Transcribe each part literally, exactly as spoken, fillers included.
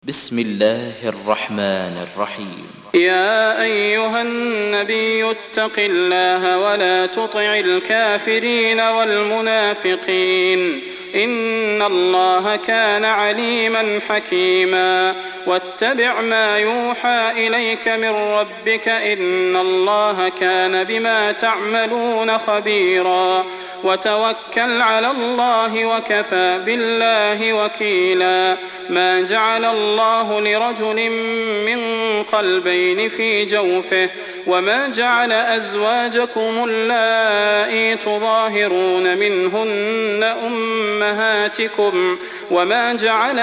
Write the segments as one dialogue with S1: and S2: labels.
S1: بسم الله الرحمن الرحيم.
S2: يا أيها النبي اتق الله ولا تطع الكافرين والمنافقين إن الله كان عليما حكيما واتبع ما يوحى إليك من ربك إن الله كان بما تعملون خبيرا وتوكل على الله وكفى بالله وكيلا ما جعل الله لرجل من قلبين في جوفه وما جعل أزواجكم اللائي تظاهرون منهن أمهاتكم وما جعل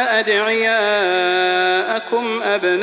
S2: أدعياءكم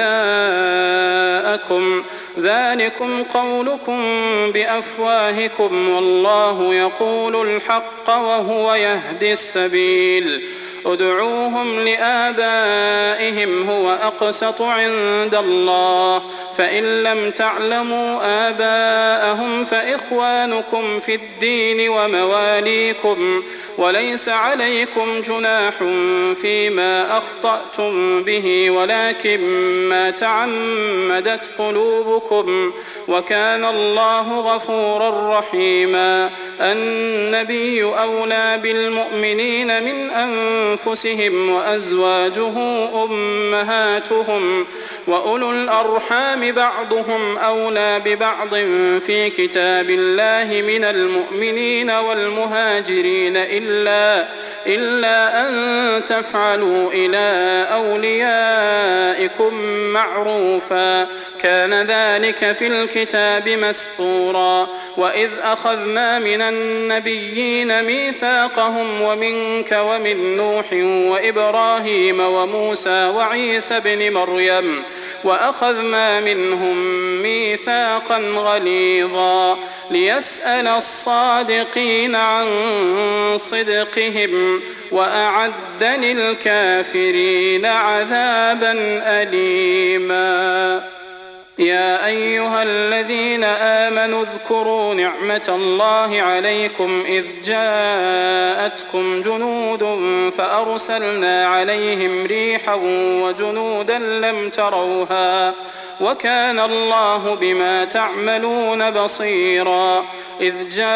S2: أبناءكم ذلكم قولكم بأفواهكم والله يقول الحق وهو يهدي السبيل ادعوهم لآبائهم هو أقسط عند الله فإن لم تعلموا آباءهم فإخوانكم في الدين ومواليكم وليس عليكم جناح فيما أخطأتم به ولكن ما تعمدت قلوبكم وكان الله غفورا رحيما النبي أولى بالمؤمنين من أنفسهم وأزواجه أمهاتهم وأولو الأرحام بعضهم أولى ببعض في كتاب الله من المؤمنين والمهاجرين إلا, إلا أن تفعلوا إلى أوليائكم معروفا كان ذلك في الكتاب مسطورا وإذ أخذنا من النبيين ميثاقهم ومنك ومن نوح وإبراهيم وموسى وعيسى بن مريم وأخذنا منهم ميثاقا غليظا ليسأل الصادقين عن صدقهم وأعد للكافرين عذابا أليما يا أيها الذين آمنوا اذكروا نعمة الله عليكم إذ جاءتكم جنود فأرسلنا عليهم ريحا وجنودا لم تروها وكان الله بما تعملون بصيرا إذ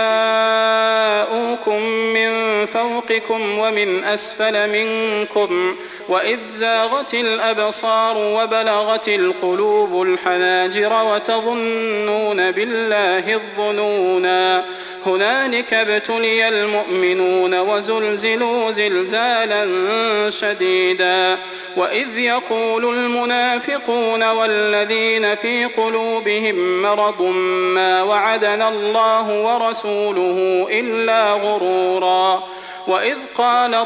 S2: جاءوكم من فوقكم ومن أسفل منكم وإذ زاغت الأبصار وبلغت القلوب الحناجر وتظنون بالله الظنونا هنالك ابتلي المؤمنون وزلزلوا زلزالا شديدا وإذ يقول المنافقون والذين في قلوبهم مرض ما وعدنا الله ورسوله إلا غرورا وإذ قالت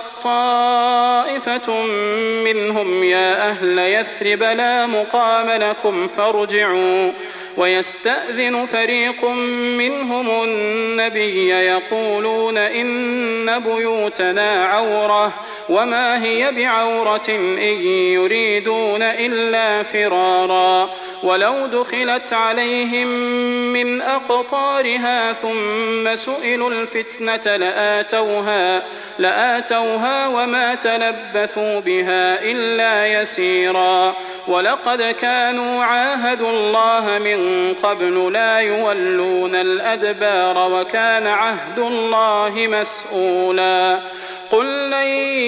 S2: طائفة منهم يا أهل يثرب لا مقام لكم فارجعوا ويستأذن فريق منهم النبي يقولون إن بيوتنا عورة وما هي بعورة إن يريدون إلا فرارا ولو دخلت عليهم من أقطارها ثم سئلوا الفتنة لآتوها, لآتوها وما تلبثوا بها إلا يسيرا ولقد كانوا عاهدوا الله من قبل لا يولون الأدبار وكان عهد الله مسؤولا قل لن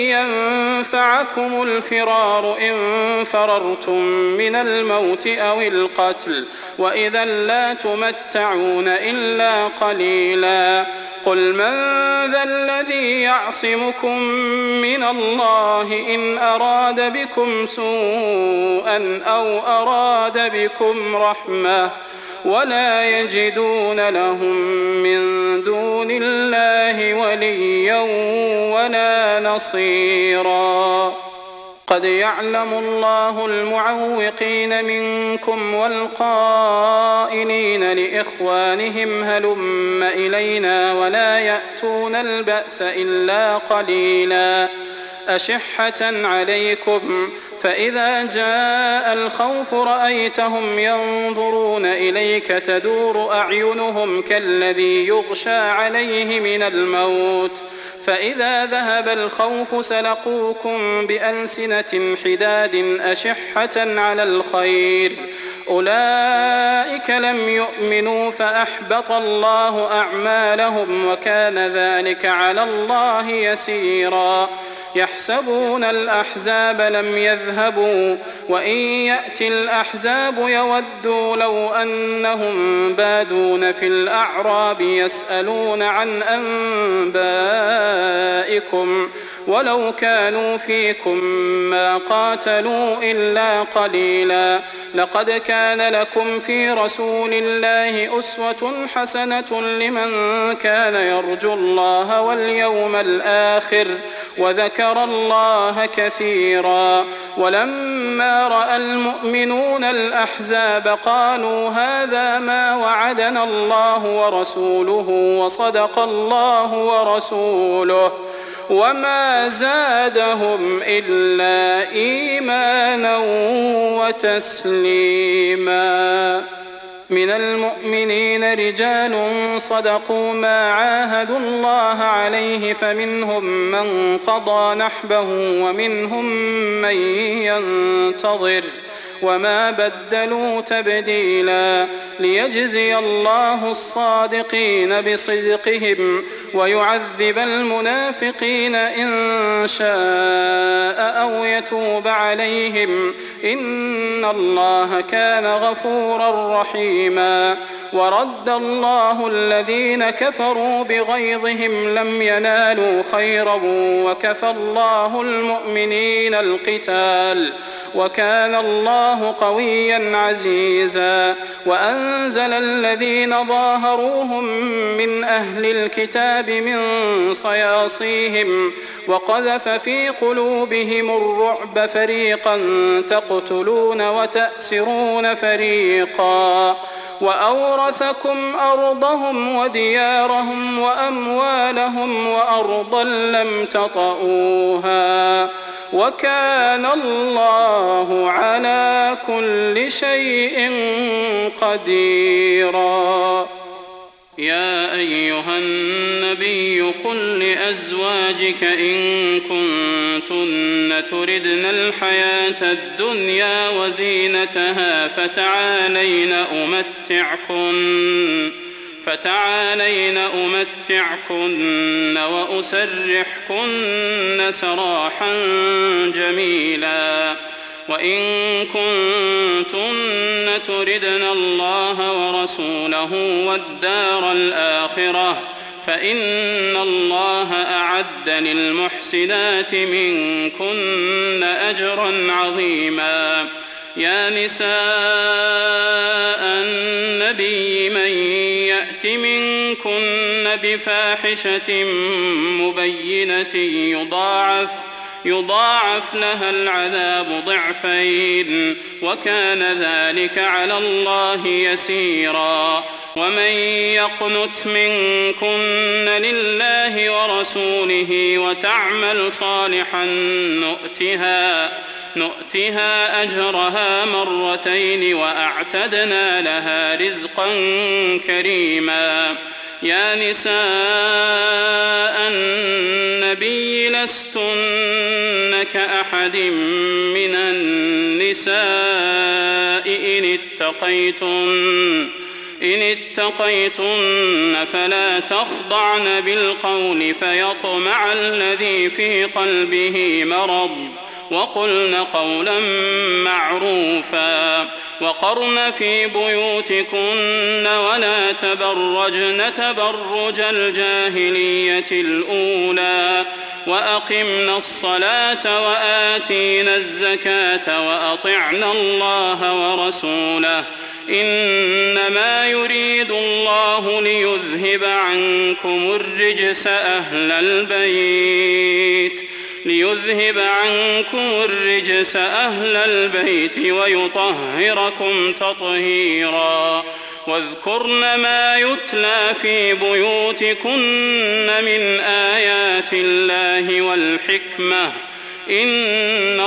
S2: ينفعكم الفرار إن فررتم من الموت أو القتل وإذا لا تمتعون إلا قليلا قل من ذا الذي يعصمكم من الله إن أراد بكم سوءا أو أراد بكم رحمة ولا يجدون لهم من دون الله وليا ولا نصيرا قد يعلم الله المعوقين منكم والقائلين لإخوانهم هلم إلينا ولا يأتون البأس إلا قليلا أشحة عليكم فإذا جاء الخوف رأيتهم ينظرون إليك تدور أعينهم كالذي يغشى عليه من الموت فإذا ذهب الخوف سلقوكم بألسنة حداد أشحة على الخير أولئك لم يؤمنوا فأحبط الله أعمالهم وكان ذلك على الله يسيرا يحسبون الأحزاب لم يذهبوا وإن يأتي الأحزاب يودوا لو أنهم بادون في الأعراب يسألون عن أنبائكم ولو كانوا فيكم ما قاتلوا إلا قليلا لقد كان لكم في رسول الله أسوة حسنة لمن كان يرجو الله واليوم الآخر وذكر الله كثيرا ولما رأى المؤمنون الأحزاب قالوا هذا ما وعدنا الله ورسوله وصدق الله ورسوله وما زادهم إلا إيمانا وتسليما من المؤمنين رجال صدقوا ما عاهدوا الله عليه فمنهم من قضى نحبه ومنهم من ينتظر وما بدلوا تبديلا ليجزي الله الصادقين بصدقهم ويعذب المنافقين إن شاء أو يتوب عليهم إن الله كان غفورا رحيما ورد الله الذين كفروا بغيظهم لم ينالوا خيرا وكفى الله المؤمنين القتال وكان الله قويا عزيزا وأنزل الذين ظاهروهم من أهل الكتاب من صياصيهم وقذف في قلوبهم الرعب فريقا تقتلون وتأسرون فريقا وأورثكم أرضهم وديارهم وأموالهم وأرضا لم تطئوها وكان الله على كل شيء قديرا يا أيها النبي قل لأزواجك إن كنتن تردن الحياة الدنيا وزينتها فتعالين أمتعكن فتعالين أمتعكن وأسرحكن سراحا جميلا وإن كنتن تردن الله ورسوله والدار الآخرة فإن الله أعد للمحسنات منكن أجرا عظيما يا نساء النبي من يأت منكن بفاحشة مبينة يضاعف يضاعف لها العذاب ضعفين وكان ذلك على الله يسيرا ومن يقنت منكن لله ورسوله وتعمل صالحا نؤتها نؤتها أجرها مرتين وأعتدنا لها رزقا كريما يا نساء النبي لستن كأحد من النساء إن اتقيتن إن اتقيتن فلا تخضعن بالقول فيطمع الذي في قلبه مرض وقلن قولا معروفا وقرن في بيوتكن ولا تبرجن تبرج الجاهلية الأولى وأقمنا الصلاة وآتينا الزكاة وأطعنا الله ورسوله إنما يريد الله ليذهب عنكم الرجس أهل البيت ليذهب عنكم الرجس أهل البيت ويطهركم تطهيرا واذكرن ما يتلى في بيوتكن من آيات الله والحكمة إن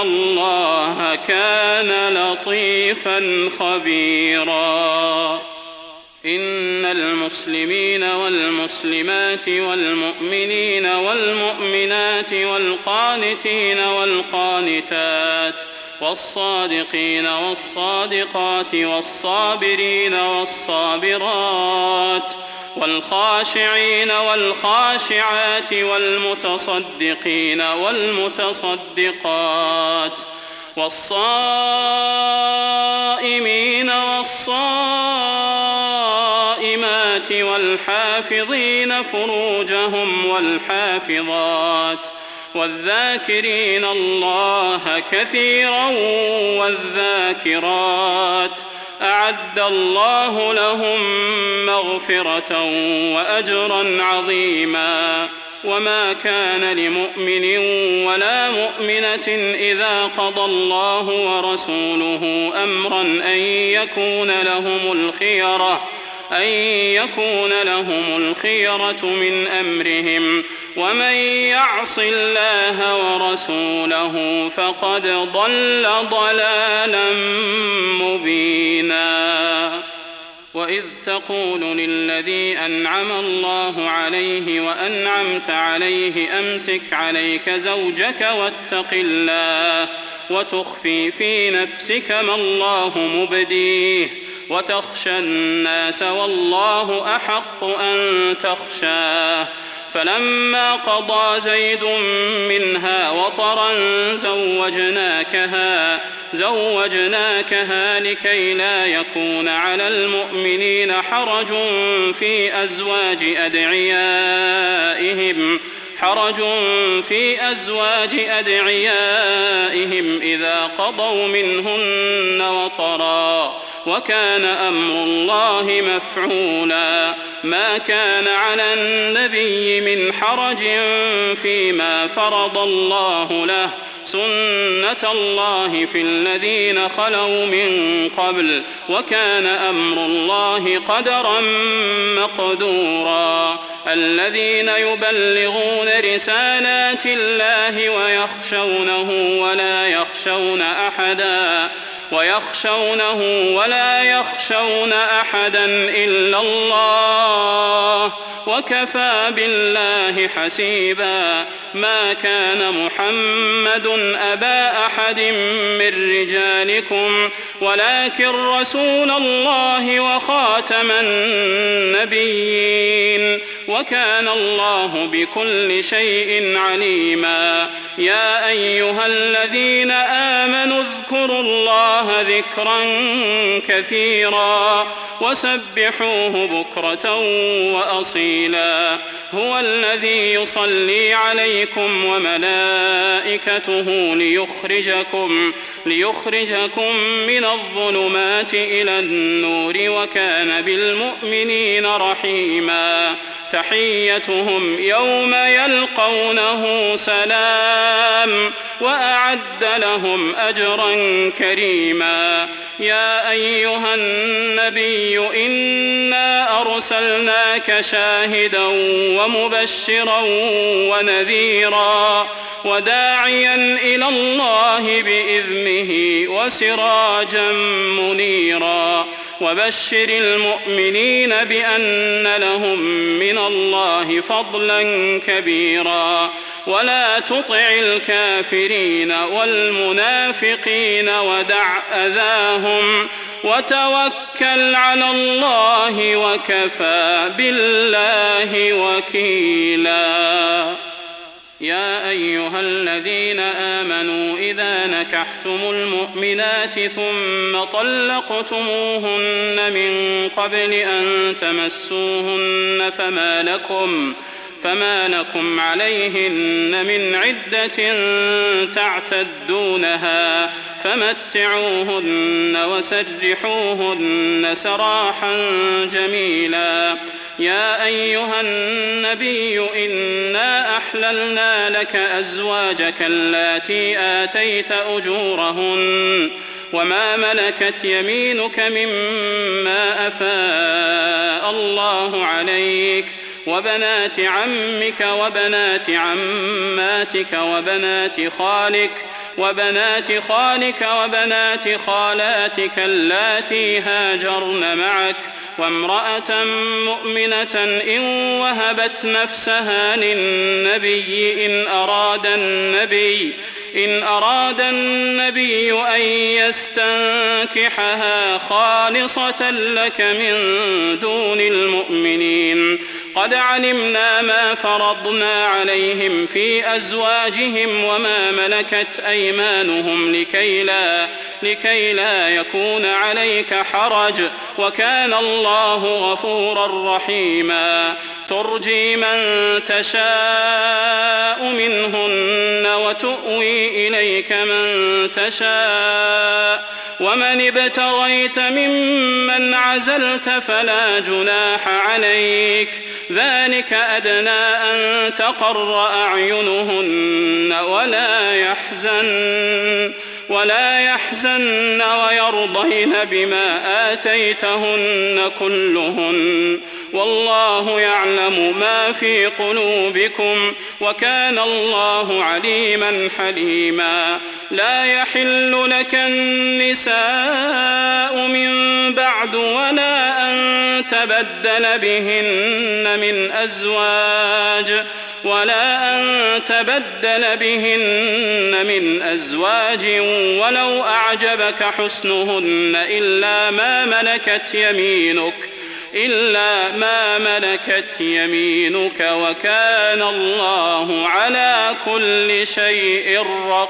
S2: الله كان لطيفا خبيرا إن المسلمين والمسلمات والمؤمنين والمؤمنات والقانتين والقانتات والصادقين والصادقات والصابرين والصابرات والخاشعين والخاشعات والمتصدقين والمتصدقات والصائمين والصائمات والحافظين فروجهم والحافظات والذاكرين الله كثيرا والذاكرات أعد الله لهم مغفرة وأجرا عظيما. وما كان لمؤمن ولا مؤمنة إذا قضى الله ورسوله أمرا أن يكون لهم الخيرة أن يكون لهم الخيرة من أمرهم ومن يعص الله ورسوله فقد ضل ضلالا مبينا. وإذ تقول للذي أنعم الله عليه وأنعمت عليه أمسك عليك زوجك واتق الله وتخفي في نفسك ما الله مبديه وتخشى الناس والله أحق أن تخشاه فلما قضى زيد منها وطرا زوجناكها زوجناكها لكي لا يكون على المؤمنين حرج في أزواج أدعيائهم حرج في أزواج أدعيائهم إذا قضوا منهن وطرا وكان أمر الله مفعولا. ما كان على النبي من حرج فيما فرض الله له سنة الله في الذين خلوا من قبل وكان أمر الله قدرا مقدورا. الذين يبلغون رسالات الله ويخشونه ولا يخشون أحدا ويخشونه ولا يخشون أحدا إلا الله وكفى بالله حسيبا. ما كان محمد أبا أحد من رجالكم ولكن رسول الله وخاتم النبيين وكان الله بكل شيء عليما. يا أيها الذين آمنوا اذكروا الله ذكرا كثيرا وسبحوه بكرة وأصيلا. هو الذي يصلي عليكم وملائكته ليخرجكم ليخرجكم من الظلمات إلى النور وكان بالمؤمنين رحيما. تحيتهم يوم يلقونه سلام وأعد لهم أجرا كريما. يا أيها النبي إنا أرسلناك شاهدا ومبشرا ونذيرا وداعيا إلى الله بإذنه وسراجا منيرا. وبشر المؤمنين بأن لهم من الله فضلا كبيرا. ولا تطع الكافرين والمنافقين ودع أذاهم وتوكل على الله وكفى بالله وكيلا. يا أيها الذين آمنوا إذا نكحتم المؤمنات ثم طلقتموهن من قبل أن تمسوهن فما لكم فما لكم عليهن من عدة تعتدونها فمتعوهن وسرحوهن سراحا جميلا. يا أيها النبي إنا أحللنا لك أزواجك اللاتي آتيت أجورهن وما ملكت يمينك مما أفاء الله عليك وبنات عمك وبنات عماتك وبنات خالك وبنات خالك وبنات خالاتك اللاتي هاجرن معك وامرأة مؤمنة إن وهبت نفسها للنبي إن أراد النبي إن أراد النبي أن يستنكحها خالصة لك من دون المؤمنين. قد علمنا ما فرضنا عليهم في أزواجهم وما ملكت أيمانهم لكي لا, لكي لا يكون عليك حرج وكان الله غفورا رحيما. ترجي من تشاء منهن وتؤوي إليك من تشاء ومن ابتغيت ممن عزلت فلا جناح عليك ذلك أدنى أن تقر أعينهن ولا يحزن ولا يحزن ويرضين بما آتيتهن كلهن والله يعلم ما في قلوبكم وكان الله عليما حليما. لا يحل لك النساء من بعد ولا أن تبدل بهن من أزواج ولا أن تبدل بهن من أزواج ولو أعجبك حسنهن إلا ما ملكت يمينك إلا ما ملكت يمينك وكان الله على كل شيء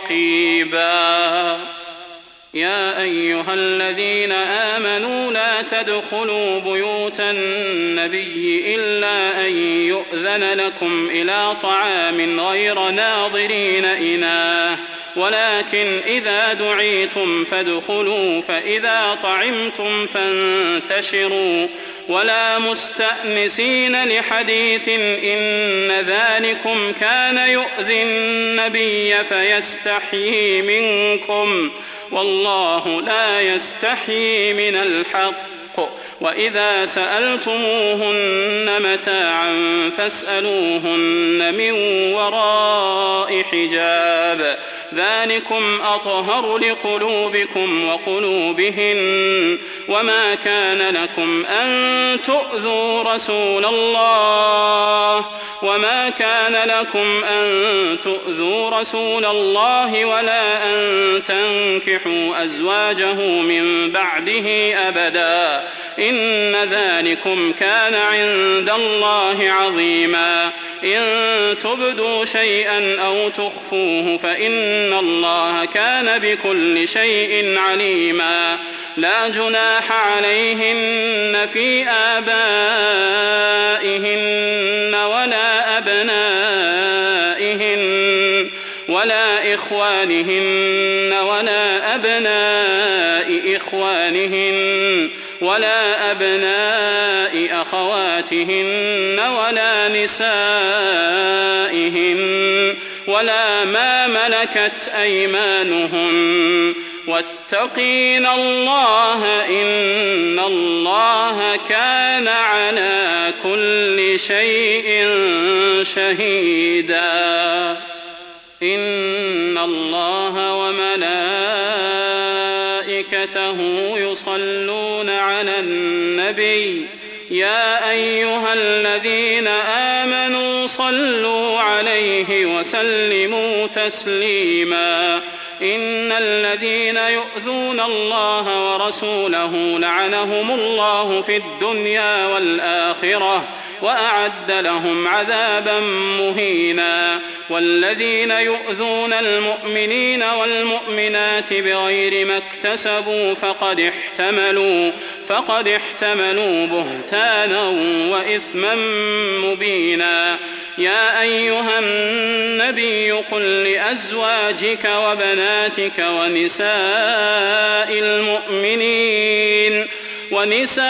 S2: رقيبا. يا أيها الذين آمنوا لا تدخلوا بيوت النبي إلا أن يؤذن لكم إلى طعام غير ناظرين إناه ولكن إذا دعيتم فادخلوا فإذا طعمتم فانتشروا ولا مستأنسين لحديث إن ذلكم كان يؤذي النبي فيستحيي منكم والله لا يستحيي من الحق. وإذا سألتموهن متاعا فاسألوهن من وراء حجاب ذلكم أطهر لقلوبكم وقلوبهن. وما كان لكم أن تؤذوا رسول الله وما كان لكم أن تؤذوا رسول الله ولا أن تنكحوا أزواجه من بعده أبدا إن ذلكم كان عند الله عظيما. إن تبدوا شيئا أو تخفوه فإن الله كان بكل شيء عليما. لا جناح عليهن في آبائهن ولا أبنائهن ولا إخوانهن ولا أبناء إخوانهن ولا أبناء أخواتهن ولا نسائهن ولا ما ملكت أيمانهن واتقين الله إن الله كان على كل شيء شهيدا. إن الله وملائكته يصلون على النبي يا أيها الذين آمنوا صلوا عليه وسلموا تسليما. إن الذين يؤذون الله ورسوله لعنهم الله في الدنيا والآخرة وأعد لهم عذابا مهينا. والذين يؤذون المؤمنين والمؤمنات بغير ما اكتسبوا فقد احتملوا فقد احتملوا بهتانا وإثما مبينا. يا أيها النبي قل لأزواجك وبناتك ونساء المؤمنين ونساء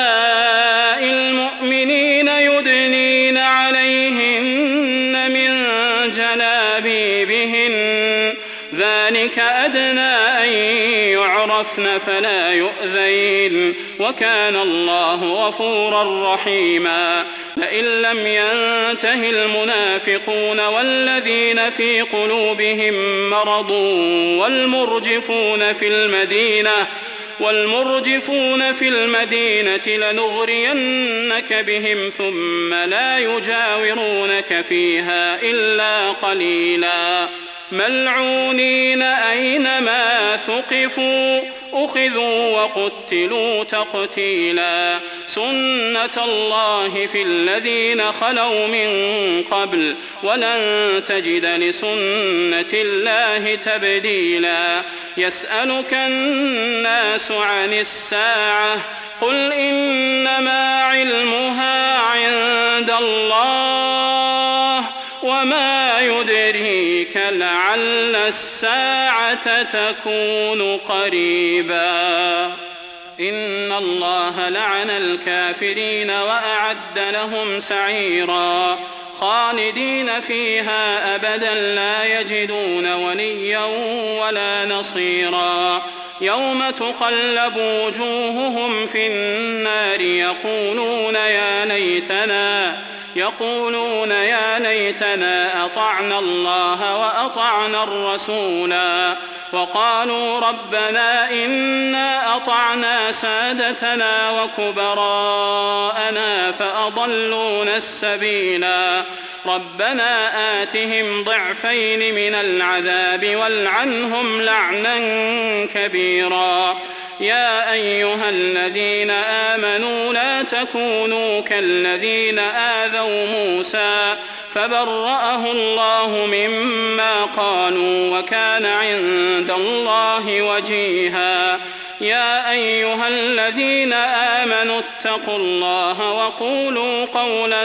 S2: المؤمنين يدنين عليهن من جلابيبهن ذلك أدنى أن يعرفن عرفن فلا يؤذين وكان الله غفورا رحيما لئن لم ينته المنافقون والذين في قلوبهم مرض والمرجفون في المدينة والمرجفون في المدينة لنغرينك بهم ثم لا يجاورونك فيها إلا قليلا ملعونين أينما ثقفوا أخذوا وقتلوا تقتيلا سنة الله في الذين خلوا من قبل ولن تجد لسنة الله تبديلا يسألك الناس عن الساعة قل إنما علمها عند الله وما يدريك لعل الساعة تكون قريبا إن الله لعن الكافرين وأعد لهم سعيرا خالدين فيها أبدا لا يجدون وليا ولا نصيرا يوم تقلب وجوههم في النار يقولون يا ليتنا يقولون يا ليتنا أطعنا الله وأطعنا الرسولا وقالوا ربنا إنا أطعنا سادتنا وكبراءنا فأضلونا السبيلا ربنا آتهم ضعفين من العذاب والعنهم لعنا كبيرا يا أيها الذين آمنوا لا تكونوا كالذين آذوا موسى فبرأه الله مما قالوا وكان عند الله وجيها يا أيها الذين آمنوا اتقوا الله وقولوا قولا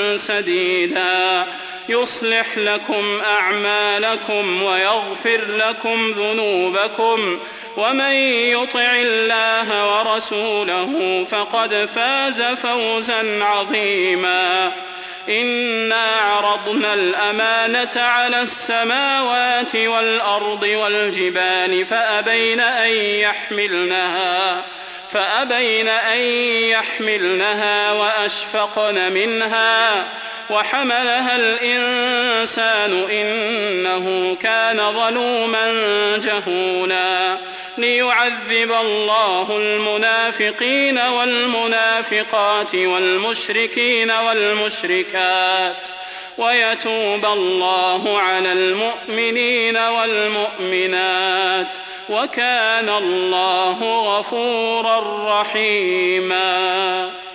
S2: سديدا يصلح لكم أعمالكم ويغفر لكم ذنوبكم ومن يطع الله ورسوله فقد فاز فوزا عظيما إنا عرضنا الأمانة على السماوات والأرض والجبال فأبين أن يحملنها فأبين أن يحملنها وأشفقن منها وحملها الإنسان إنه كان ظلوما جهولا ليعذب الله المنافقين والمنافقات والمشركين والمشركات ويتوب الله على المؤمنين والمؤمنات وكان الله غفورا رحيما.